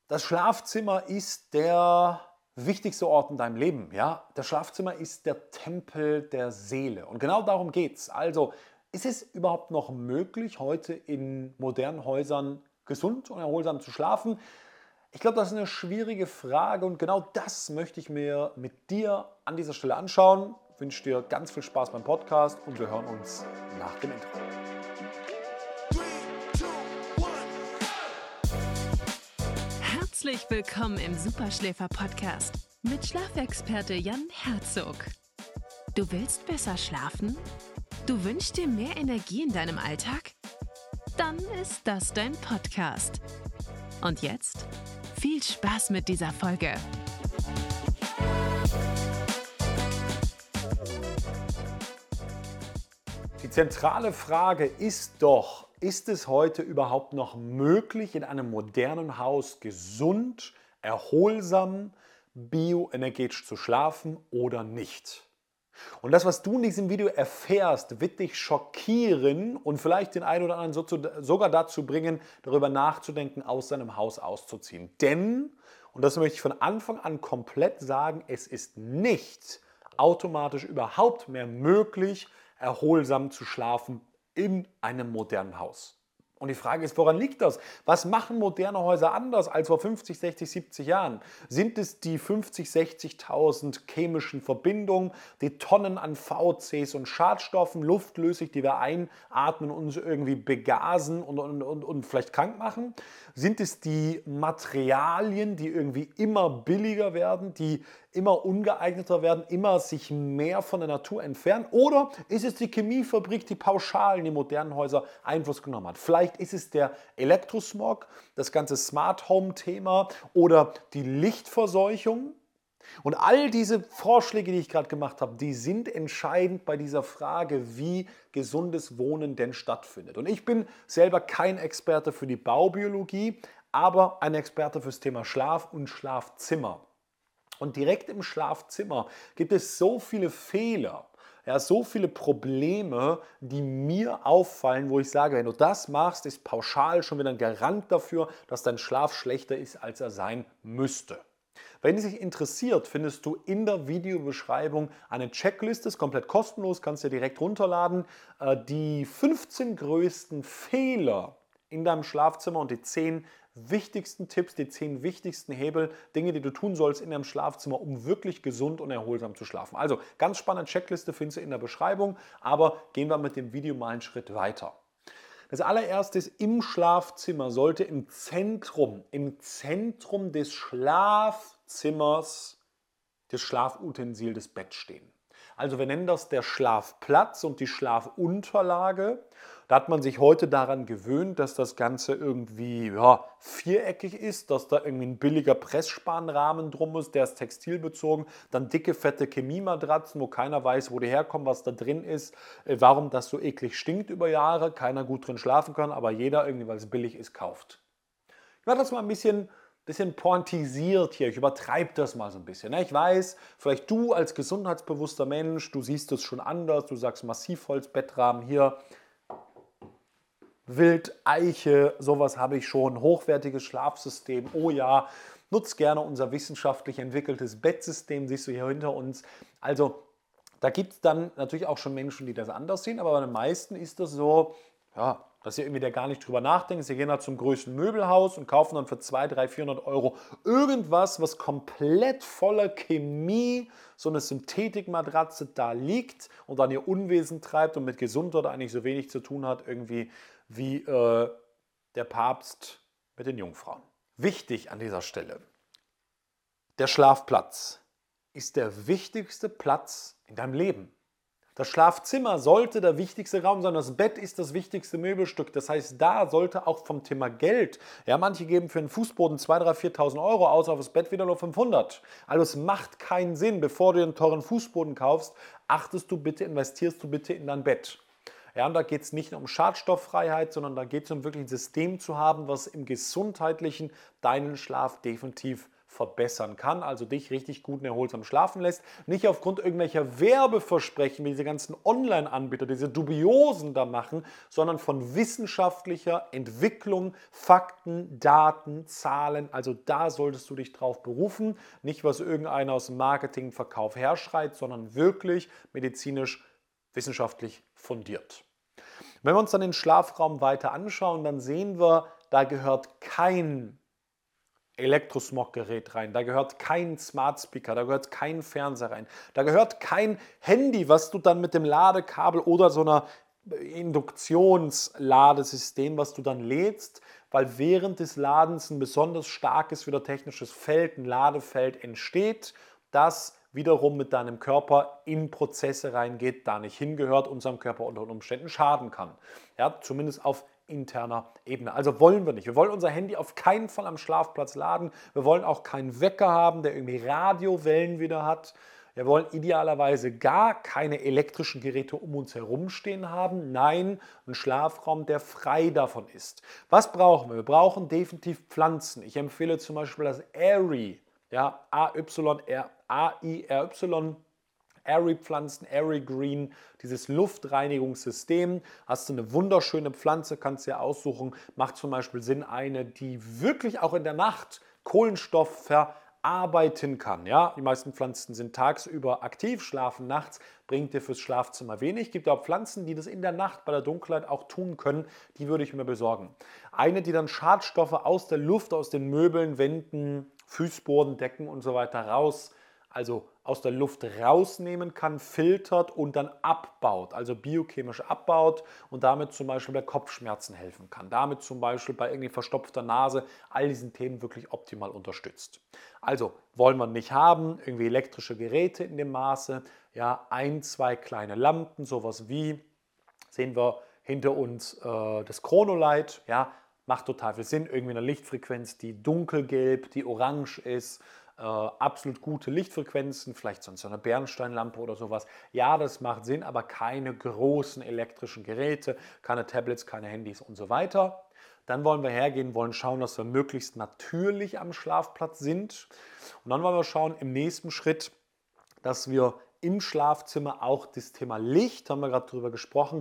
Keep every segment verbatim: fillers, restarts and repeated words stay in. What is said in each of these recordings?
Das Schlafzimmer ist der wichtigste Ort in deinem Leben. Ja? Das Schlafzimmer ist der Tempel der Seele. Und genau darum geht's. Also, ist es überhaupt noch möglich, heute in modernen Häusern gesund und erholsam zu schlafen? Ich glaube, das ist eine schwierige Frage und genau das möchte ich mir mit dir an dieser Stelle anschauen. Ich wünsche dir ganz viel Spaß beim Podcast und wir hören uns nach dem Intro. Herzlich willkommen im Superschläfer-Podcast mit Schlafexperte Jan Herzog. Du willst besser schlafen? Du wünschst dir mehr Energie in deinem Alltag? Dann ist das dein Podcast. Und jetzt viel Spaß mit dieser Folge. Die zentrale Frage ist doch, ist es heute überhaupt noch möglich, in einem modernen Haus gesund, erholsam, bioenergetisch zu schlafen oder nicht? Und das, was du in diesem Video erfährst, wird dich schockieren und vielleicht den einen oder anderen sogar dazu bringen, darüber nachzudenken, aus seinem Haus auszuziehen. Denn, und das möchte ich von Anfang an komplett sagen, es ist nicht automatisch überhaupt mehr möglich, erholsam zu schlafen in einem modernen Haus. Und die Frage ist, woran liegt das? Was machen moderne Häuser anders als vor fünfzig, sechzig, siebzig Jahren? Sind es die fünfzig, sechzigtausend chemischen Verbindungen, die Tonnen an V Cs und Schadstoffen, luftlöslich, die wir einatmen und uns irgendwie begasen und, und, und, und vielleicht krank machen? Sind es die Materialien, die irgendwie immer billiger werden, die immer ungeeigneter werden, immer sich mehr von der Natur entfernen? Oder ist es die Chemiefabrik, die pauschal in die modernen Häuser Einfluss genommen hat? Vielleicht ist es der Elektrosmog, das ganze Smart Home Thema oder die Lichtverseuchung. Und all diese Vorschläge, die ich gerade gemacht habe, die sind entscheidend bei dieser Frage, wie gesundes Wohnen denn stattfindet. Und ich bin selber kein Experte für die Baubiologie, aber ein Experte fürs Thema Schlaf und Schlafzimmer. Und direkt im Schlafzimmer gibt es so viele Fehler, ja, so viele Probleme, die mir auffallen, wo ich sage, wenn du das machst, ist pauschal schon wieder ein Garant dafür, dass dein Schlaf schlechter ist, als er sein müsste. Wenn es dich interessiert, findest du in der Videobeschreibung eine Checkliste, ist komplett kostenlos, kannst du dir direkt runterladen. Die fünfzehn größten Fehler in deinem Schlafzimmer und die zehn wichtigsten Tipps, die zehn wichtigsten Hebel, Dinge, die du tun sollst in deinem Schlafzimmer, um wirklich gesund und erholsam zu schlafen. Also ganz spannende Checkliste findest du in der Beschreibung, aber gehen wir mit dem Video mal einen Schritt weiter. Das allererste ist, im Schlafzimmer sollte im Zentrum, im Zentrum des Schlafzimmers das Schlafutensil des Betts stehen. Also wir nennen das der Schlafplatz und die Schlafunterlage. Da hat man sich heute daran gewöhnt, dass das Ganze irgendwie ja, viereckig ist, dass da irgendwie ein billiger Pressspanrahmen drum ist, der ist textilbezogen, dann dicke, fette Chemiematratzen, wo keiner weiß, wo die herkommen, was da drin ist, warum das so eklig stinkt über Jahre, keiner gut drin schlafen kann, aber jeder irgendwie, weil es billig ist, kauft. Ich mache das mal ein bisschen bisschen pointisiert hier, ich übertreibe das mal so ein bisschen. Ich weiß, vielleicht du als gesundheitsbewusster Mensch, du siehst es schon anders, du sagst Massivholz-Bettrahmen hier, Wildeiche, sowas habe ich schon, hochwertiges Schlafsystem, oh ja, nutzt gerne unser wissenschaftlich entwickeltes Bettsystem, siehst du hier hinter uns. Also da gibt es dann natürlich auch schon Menschen, die das anders sehen, aber bei den meisten ist das so, ja, dass sie irgendwie da gar nicht drüber nachdenken. Sie gehen halt zum größten Möbelhaus und kaufen dann für zweihundert, dreihundert, vierhundert Euro irgendwas, was komplett voller Chemie, so eine Synthetikmatratze da liegt und dann ihr Unwesen treibt und mit Gesundheit eigentlich so wenig zu tun hat, irgendwie wie äh, der Papst mit den Jungfrauen. Wichtig an dieser Stelle, der Schlafplatz ist der wichtigste Platz in deinem Leben. Das Schlafzimmer sollte der wichtigste Raum sein. Das Bett ist das wichtigste Möbelstück. Das heißt, da sollte auch vom Thema Geld, ja, manche geben für einen Fußboden zweitausend, dreitausend, viertausend Euro aus, auf das Bett wieder nur fünfhundert. Also es macht keinen Sinn. Bevor du einen teuren Fußboden kaufst, achtest du bitte, investierst du bitte in dein Bett. Ja, und da geht es nicht nur um Schadstofffreiheit, sondern da geht es um wirklich ein System zu haben, was im Gesundheitlichen deinen Schlaf definitiv verbessern kann, also dich richtig gut und erholsam schlafen lässt. Nicht aufgrund irgendwelcher Werbeversprechen, wie diese ganzen Online-Anbieter, diese dubiosen da machen, sondern von wissenschaftlicher Entwicklung, Fakten, Daten, Zahlen. Also da solltest du dich drauf berufen. Nicht, was irgendeiner aus dem Marketing, Verkauf herschreit, sondern wirklich medizinisch, wissenschaftlich fundiert. Wenn wir uns dann den Schlafraum weiter anschauen, dann sehen wir, da gehört kein Elektrosmog-Gerät rein, da gehört kein Smart Speaker, da gehört kein Fernseher rein, da gehört kein Handy, was du dann mit dem Ladekabel oder so einer Induktionsladesystem, was du dann lädst, weil während des Ladens ein besonders starkes wieder technisches Feld, ein Ladefeld entsteht, das wiederum mit deinem Körper in Prozesse reingeht, da nicht hingehört, unserem Körper unter Umständen schaden kann. Ja, zumindest auf interner Ebene. Also wollen wir nicht. Wir wollen unser Handy auf keinen Fall am Schlafplatz laden. Wir wollen auch keinen Wecker haben, der irgendwie Radiowellen wieder hat. Wir wollen idealerweise gar keine elektrischen Geräte um uns herum stehen haben. Nein, einen Schlafraum, der frei davon ist. Was brauchen wir? Wir brauchen definitiv Pflanzen. Ich empfehle zum Beispiel das Airy, ja, A Y R A I R Y, Airy-Pflanzen, Airy Green, dieses Luftreinigungssystem. Hast du eine wunderschöne Pflanze, kannst du dir aussuchen. Macht zum Beispiel Sinn, eine, die wirklich auch in der Nacht Kohlenstoff verarbeiten kann. Ja? Die meisten Pflanzen sind tagsüber aktiv, schlafen nachts, bringt dir fürs Schlafzimmer wenig. Es gibt auch Pflanzen, die das in der Nacht bei der Dunkelheit auch tun können. Die würde ich mir besorgen. Eine, die dann Schadstoffe aus der Luft, aus den Möbeln, Wänden, Fußboden, Decken und so weiter raus, also aus der Luft rausnehmen kann, filtert und dann abbaut, also biochemisch abbaut und damit zum Beispiel bei Kopfschmerzen helfen kann, damit zum Beispiel bei irgendwie verstopfter Nase, all diesen Themen wirklich optimal unterstützt. Also wollen wir nicht haben, irgendwie elektrische Geräte in dem Maße, ja, ein, zwei kleine Lampen, sowas wie, sehen wir hinter uns äh, das Chronolight, ja, macht total viel Sinn, irgendwie eine Lichtfrequenz, die dunkelgelb, die orange ist, Äh, absolut gute Lichtfrequenzen, vielleicht sonst so eine Bernsteinlampe oder sowas. Ja, das macht Sinn, aber keine großen elektrischen Geräte, keine Tablets, keine Handys und so weiter. Dann wollen wir hergehen, wollen schauen, dass wir möglichst natürlich am Schlafplatz sind. Und dann wollen wir schauen im nächsten Schritt, dass wir im Schlafzimmer auch das Thema Licht, haben wir gerade darüber gesprochen,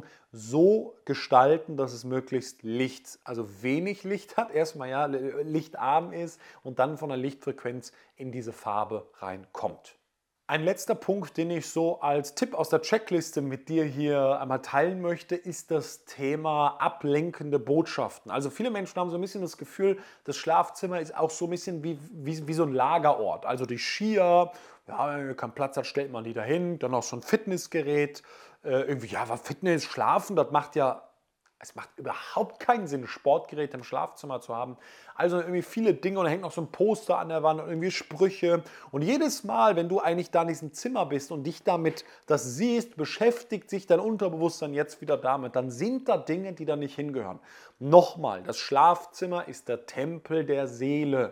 so gestalten, dass es möglichst Licht, also wenig Licht hat, erstmal ja, lichtarm ist und dann von der Lichtfrequenz in diese Farbe reinkommt. Ein letzter Punkt, den ich so als Tipp aus der Checkliste mit dir hier einmal teilen möchte, ist das Thema ablenkende Botschaften. Also viele Menschen haben so ein bisschen das Gefühl, das Schlafzimmer ist auch so ein bisschen wie, wie, wie so ein Lagerort. Also die Skier, ja, wenn man keinen Platz hat, stellt man die dahin. Dann noch so ein Fitnessgerät. Äh, irgendwie, ja, aber Fitness, Schlafen, das macht ja, es macht überhaupt keinen Sinn, Sportgeräte im Schlafzimmer zu haben. Also irgendwie viele Dinge und da hängt noch so ein Poster an der Wand und irgendwie Sprüche. Und jedes Mal, wenn du eigentlich da in diesem Zimmer bist und dich damit das siehst, beschäftigt sich dein Unterbewusstsein jetzt wieder damit. Dann sind da Dinge, die da nicht hingehören. Nochmal, das Schlafzimmer ist der Tempel der Seele.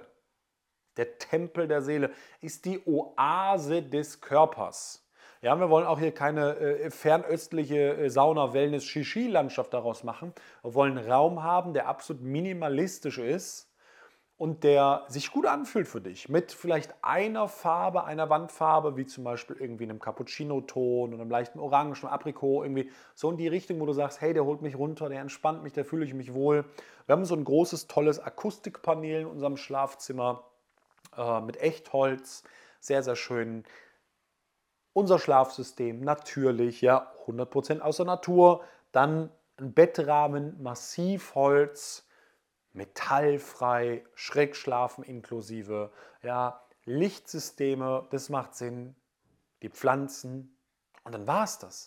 Der Tempel der Seele ist die Oase des Körpers. Ja, wir wollen auch hier keine äh, fernöstliche äh, Sauna, Wellness, Shishi-Landschaft daraus machen. Wir wollen einen Raum haben, der absolut minimalistisch ist und der sich gut anfühlt für dich. Mit vielleicht einer Farbe, einer Wandfarbe, wie zum Beispiel irgendwie einem Cappuccino-Ton oder einem leichten Orange, einem Aprikot, irgendwie so in die Richtung, wo du sagst, hey, der holt mich runter, der entspannt mich, da fühle ich mich wohl. Wir haben so ein großes, tolles Akustikpanel in unserem Schlafzimmer äh, mit Echtholz, sehr, sehr schön. Unser Schlafsystem natürlich, ja, hundert Prozent aus der Natur. Dann ein Bettrahmen, Massivholz, metallfrei, Schrägschlafen inklusive, ja, Lichtsysteme, das macht Sinn, die Pflanzen und dann war es das.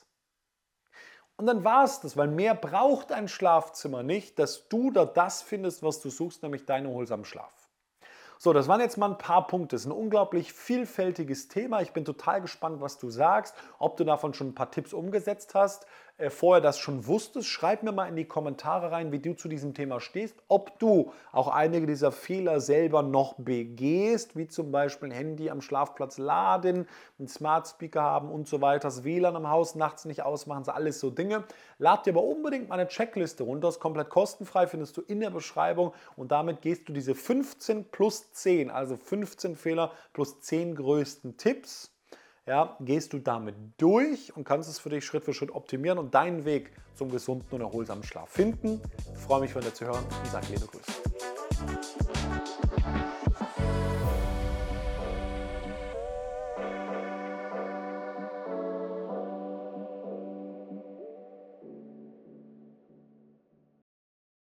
Und dann war es das, weil mehr braucht ein Schlafzimmer nicht, dass du da das findest, was du suchst, nämlich deinen erholsamen Schlaf. So, das waren jetzt mal ein paar Punkte. Es ist ein unglaublich vielfältiges Thema. Ich bin total gespannt, was du sagst, ob du davon schon ein paar Tipps umgesetzt hast. äh, vorher das schon wusstest. Schreib mir mal in die Kommentare rein, wie du zu diesem Thema stehst, ob du auch einige dieser Fehler selber noch begehst, wie zum Beispiel ein Handy am Schlafplatz laden, einen Smart Speaker haben und so weiter, das W L A N am Haus nachts nicht ausmachen, so alles so Dinge. Lad dir aber unbedingt meine Checkliste runter, ist komplett kostenfrei, findest du in der Beschreibung und damit gehst du diese fünfzehn plus zehn, also fünfzehn Fehler plus zehn größten Tipps, ja, gehst du damit durch und kannst es für dich Schritt für Schritt optimieren und deinen Weg zum gesunden und erholsamen Schlaf finden. Ich freue mich von dir zu hören und sage liebe Grüße.